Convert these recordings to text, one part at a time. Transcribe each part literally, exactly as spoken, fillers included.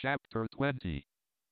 Chapter twenty.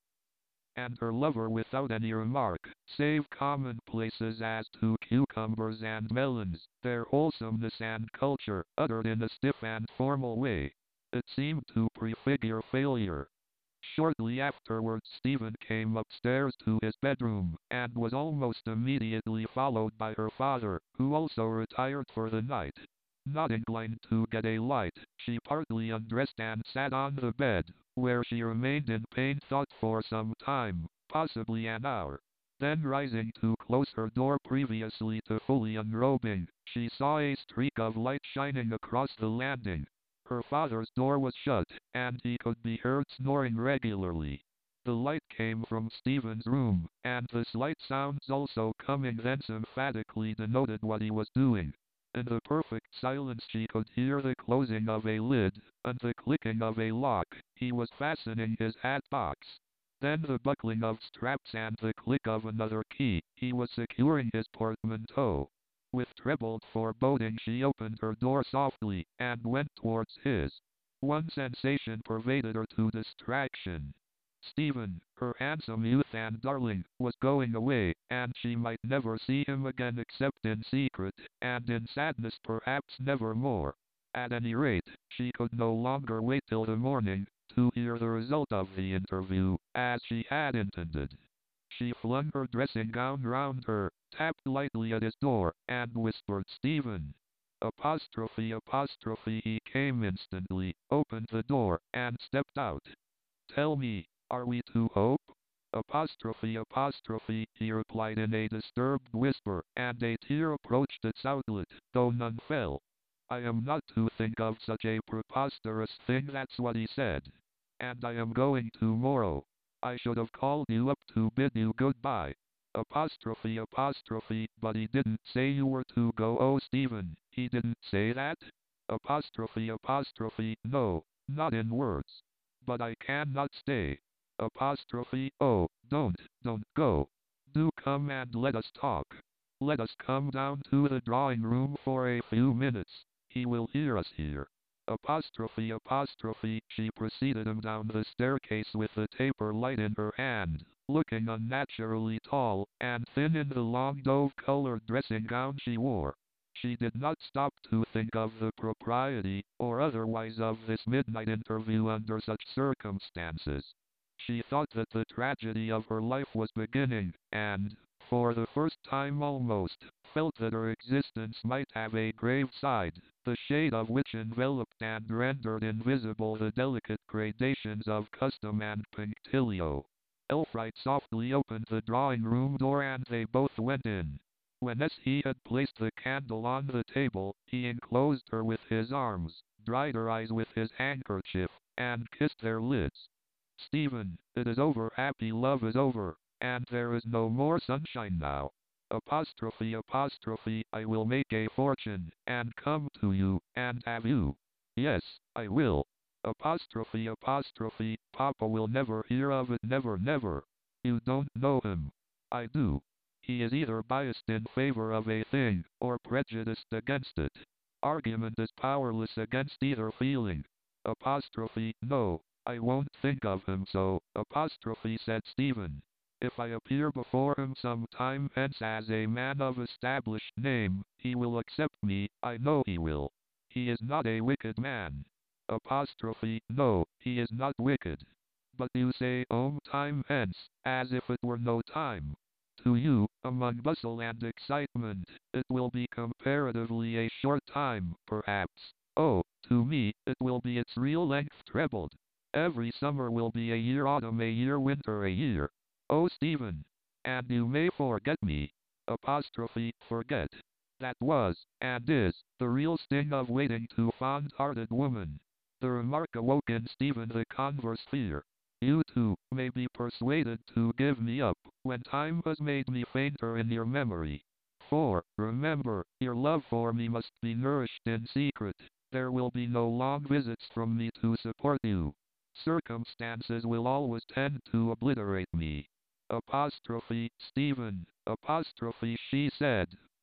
And her lover, without any remark, save commonplaces as to cucumbers and melons, their wholesomeness and culture, uttered in a stiff and formal way. It seemed to prefigure failure. Shortly afterwards Stephen came upstairs to his bedroom, and was almost immediately followed by her father, who also retired for the night. Not inclined to get a light, she partly undressed and sat on the bed, where she remained in pained thought for some time, possibly an hour. Then rising to close her door previously to fully unrobing, she saw a streak of light shining across the landing. Her father's door was shut, and he could be heard snoring regularly. The light came from Stephen's room, and the slight sounds also coming thence emphatically denoted what he was doing. In the perfect silence she could hear the closing of a lid, and the clicking of a lock. He was fastening his hat box. Then the buckling of straps and the click of another key. He was securing his portmanteau. With troubled foreboding she opened her door softly, and went towards his. One sensation pervaded her to distraction. Stephen, her handsome youth and darling, was going away, and she might never see him again except in secret, and in sadness perhaps never more. At any rate, she could no longer wait till the morning, to hear the result of the interview, as she had intended. She flung her dressing gown round her, tapped lightly at his door, and whispered, "Stephen!" Apostrophe, apostrophe. He came instantly, opened the door, and stepped out. "Tell me, are we to hope?" Apostrophe, apostrophe. He replied in a disturbed whisper, and a tear approached its outlet, though none fell. "I am not to think of such a preposterous thing," that's what he said. "And I am going tomorrow. I should have called you up to bid you goodbye." Apostrophe, apostrophe. "But he didn't say you were to go." "Oh, Stephen, he didn't say that?" Apostrophe, apostrophe. "No, not in words. But I cannot stay." Apostrophe. "Oh, don't, don't go. Do come and let us talk. Let us come down to the drawing room for a few minutes. He will hear us here." Apostrophe, apostrophe. She preceded him down the staircase with the taper light in her hand, looking unnaturally tall and thin in the long dove-colored dressing gown she wore. She did not stop to think of the propriety, or otherwise, of this midnight interview under such circumstances. She thought that the tragedy of her life was beginning, and, for the first time almost, felt that her existence might have a grave side, the shade of which enveloped and rendered invisible the delicate gradations of custom and punctilio. Elfride softly opened the drawing-room door, and they both went in. When as he had placed the candle on the table, he enclosed her with his arms, dried her eyes with his handkerchief, and kissed their lids. "Stephen, it is over. Happy love is over, and there is no more sunshine now." Apostrophe, apostrophe. "I will make a fortune, and come to you, and have you." "Yes, I will." Apostrophe, apostrophe. "Papa will never hear of it, never, never." "You don't know him." "I do. He is either biased in favor of a thing, or prejudiced against it. Argument is powerless against either feeling." Apostrophe. "No, I won't think of him so." Apostrophe, said Stephen. "If I appear before him some time hence as a man of established name, he will accept me, I know he will. He is not a wicked man." Apostrophe. "No, he is not wicked. But you say om time hence, as if it were no time. To you, among bustle and excitement, it will be comparatively a short time, perhaps. Oh, to me, it will be its real length trebled. Every summer will be a year, autumn a year, winter a year. Oh, Stephen! And you may forget me." Apostrophe. "Forget. That was, and is, the real sting of waiting to fond-hearted woman." The remark awoke in Stephen the converse fear. "You, too, may be persuaded to give me up, when time has made me fainter in your memory. For, remember, your love for me must be nourished in secret. There will be no long visits from me to support you. Circumstances will always tend to obliterate me." Apostrophe. "Stephen." Apostrophe. She said,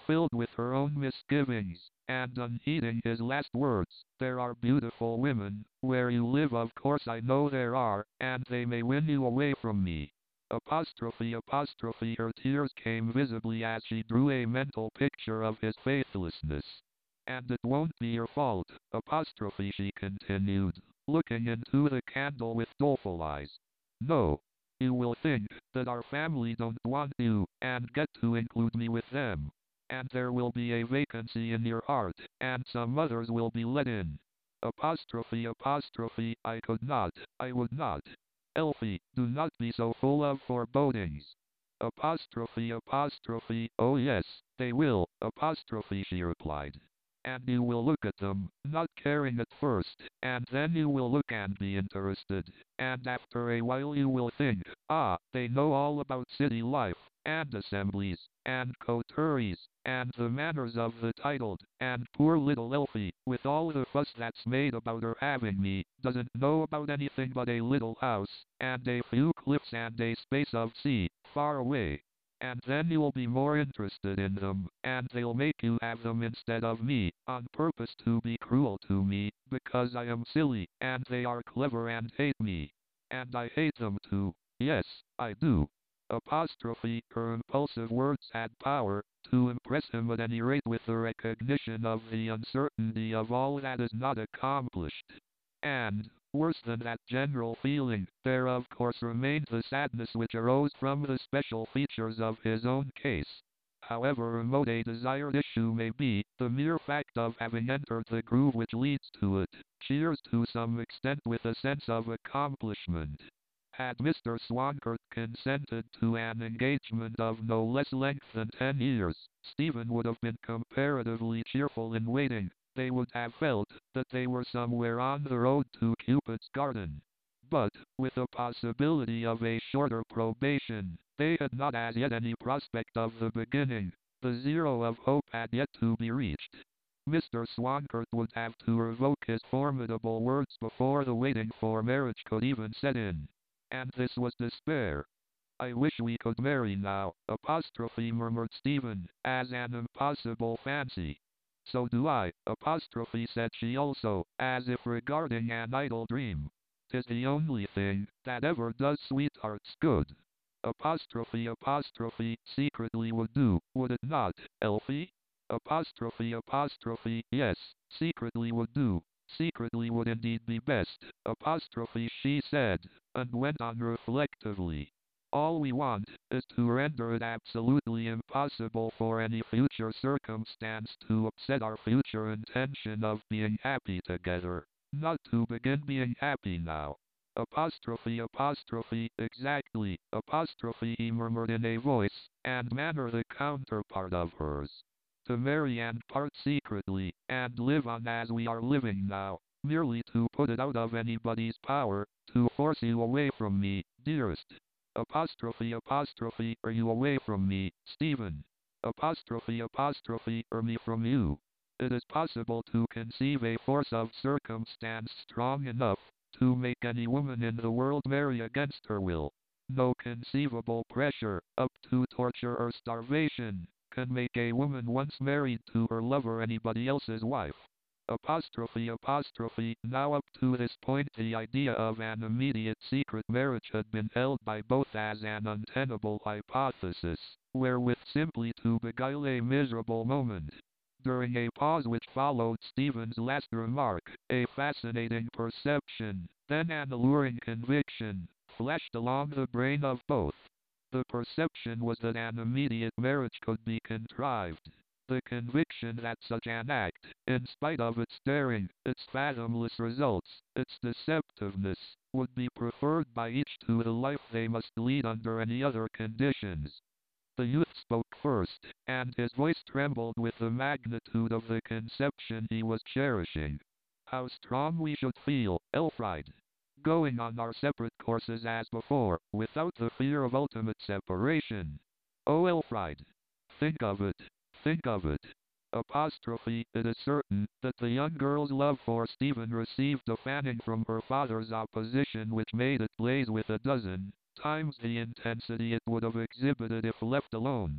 filled with her own misgivings, and unheeding his last words. There are beautiful women, where you live, of course I know there are, and they may win you away from me. Apostrophe apostrophe her tears came visibly as she drew a mental picture of his faithlessness. And it won't be your fault, apostrophe she continued, looking into the candle with doleful eyes. No. You will think that our family don't want you, and get to include me with them. And there will be a vacancy in your heart, and some others will be let in. Apostrophe apostrophe I could not, I would not. Elfie, do not be so full of forebodings. Apostrophe apostrophe oh yes, they will, apostrophe she replied. And you will look at them, not caring at first, and then you will look and be interested, and after a while you will think, ah, they know all about city life, and assemblies, and coteries, and the manners of the titled, and poor little Elfie, with all the fuss that's made about her having me, doesn't know about anything but a little house, and a few cliffs and a space of sea, far away. And then you'll be more interested in them, and they'll make you have them instead of me, on purpose to be cruel to me, because I am silly, and they are clever and hate me. And I hate them too. Yes, I do. Apostrophe, her impulsive words had power to impress him at any rate with the recognition of the uncertainty of all that is not accomplished. And, worse than that general feeling, there of course remained the sadness which arose from the special features of his own case. However remote a desired issue may be, the mere fact of having entered the groove which leads to it, cheers to some extent with a sense of accomplishment. Had Mister Swankert consented to an engagement of no less length than ten years, Stephen would have been comparatively cheerful in waiting. They would have felt that they were somewhere on the road to Cupid's garden. But, with the possibility of a shorter probation, they had not as yet any prospect of the beginning. The zero of hope had yet to be reached. Mister Swankert would have to revoke his formidable words before the waiting for marriage could even set in. And this was despair. I wish we could marry now, apostrophe murmured Stephen, as an impossible fancy. So do I, apostrophe said she also, as if regarding an idle dream. 'Tis the only thing that ever does sweethearts good. Apostrophe apostrophe secretly would do, would it not, Elfie? Apostrophe apostrophe yes, secretly would do. Secretly would indeed be best, apostrophe she said, and went on reflectively. All we want is to render it absolutely impossible for any future circumstance to upset our future intention of being happy together. Not to begin being happy now. Apostrophe apostrophe exactly, apostrophe he murmured in a voice and manner the counterpart of hers. To marry and part secretly, and live on as we are living now, merely to put it out of anybody's power, to force you away from me, dearest. Apostrophe apostrophe are you away from me, Stephen? Apostrophe apostrophe are me from you. It is possible to conceive a force of circumstance strong enough to make any woman in the world marry against her will. No conceivable pressure, up to torture or starvation, can make a woman once married to her lover anybody else's wife. Apostrophe apostrophe now up to this point the idea of an immediate secret marriage had been held by both as an untenable hypothesis, wherewith simply to beguile a miserable moment. During a pause which followed Stephen's last remark, a fascinating perception, then an alluring conviction, flashed along the brain of both. The perception was that an immediate marriage could be contrived. The conviction that such an act, in spite of its daring, its fathomless results, its deceptiveness, would be preferred by each to the life they must lead under any other conditions. The youth spoke first, and his voice trembled with the magnitude of the conception he was cherishing. How strong we should feel, Elfried, going on our separate courses as before, without the fear of ultimate separation. Oh Elfried, think of it, think of it. Apostrophe, it is certain that the young girl's love for Stephen received a fanning from her father's opposition which made it blaze with a dozen times the intensity it would have exhibited if left alone.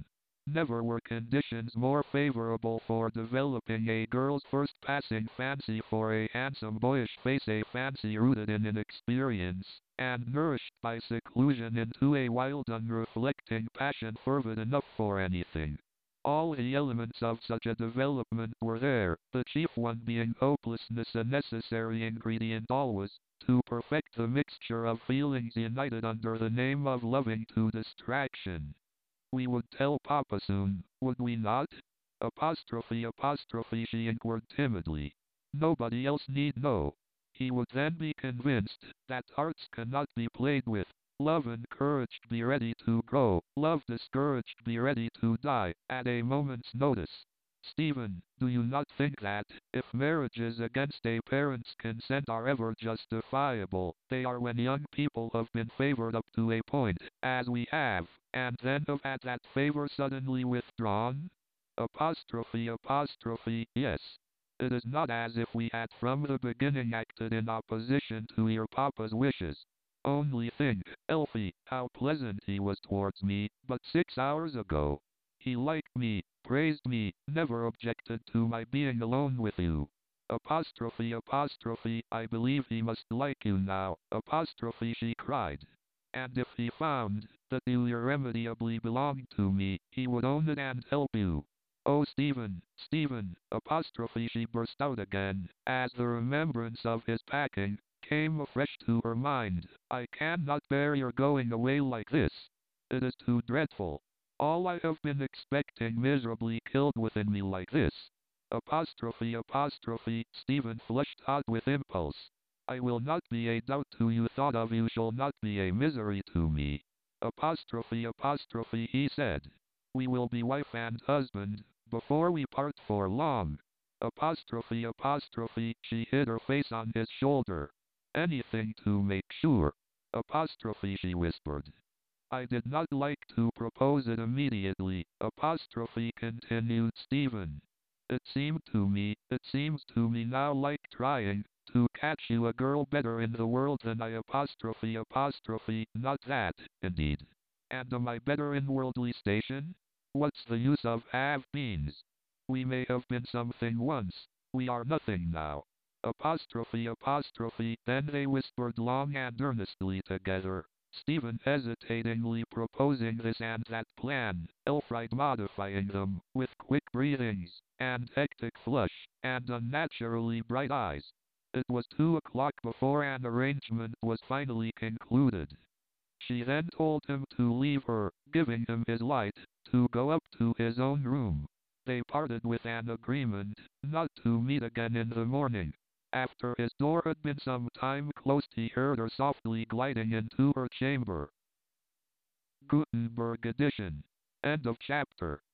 Never were conditions more favorable for developing a girl's first passing fancy for a handsome boyish face, a fancy rooted in inexperience, and nourished by seclusion into a wild unreflecting passion fervid enough for anything. All the elements of such a development were there, the chief one being hopelessness, a necessary ingredient always, to perfect the mixture of feelings united under the name of loving to distraction. We would tell Papa soon, would we not? Apostrophe apostrophe she inquired timidly. Nobody else need know. He would then be convinced that hearts cannot be played with. Love encouraged be ready to go, love discouraged be ready to die, at a moment's notice. Stephen, do you not think that, if marriages against a parent's consent are ever justifiable, they are when young people have been favored up to a point, as we have, and then have had that favor suddenly withdrawn? Apostrophe apostrophe, yes. It is not as if we had from the beginning acted in opposition to your papa's wishes. Only think, Elfie, how pleasant he was towards me, but six hours ago. He liked me, praised me, never objected to my being alone with you. Apostrophe apostrophe, I believe he must like you now, apostrophe she cried. And if he found that you irremediably belonged to me, he would own it and help you. Oh Stephen, Stephen, apostrophe she burst out again, as the remembrance of his packing came afresh to her mind. I cannot bear your going away like this. It is too dreadful. All I have been expecting miserably killed within me like this. Apostrophe apostrophe, Stephen flushed hot with impulse. I will not be a doubt to you, thought of you shall not be a misery to me. Apostrophe apostrophe, he said. We will be wife and husband, before we part for long. Apostrophe apostrophe, she hid her face on his shoulder. Anything to make sure. Apostrophe, she whispered. I did not like to propose it immediately, apostrophe continued Stephen. It seemed to me, it seems to me now like trying to catch you a girl better in the world than I apostrophe apostrophe, not that, indeed. And am I better in worldly station? What's the use of have-beens? We may have been something once, we are nothing now. Apostrophe apostrophe, then they whispered long and earnestly together. Stephen hesitatingly proposing this and that plan, Elfried modifying them, with quick breathings, and hectic flush, and unnaturally bright eyes. It was two o'clock before an arrangement was finally concluded. She then told him to leave her, giving him his light, to go up to his own room. They parted with an agreement not to meet again in the morning. After his door had been some time closed, he heard her softly gliding into her chamber. Gutenberg edition. End of chapter.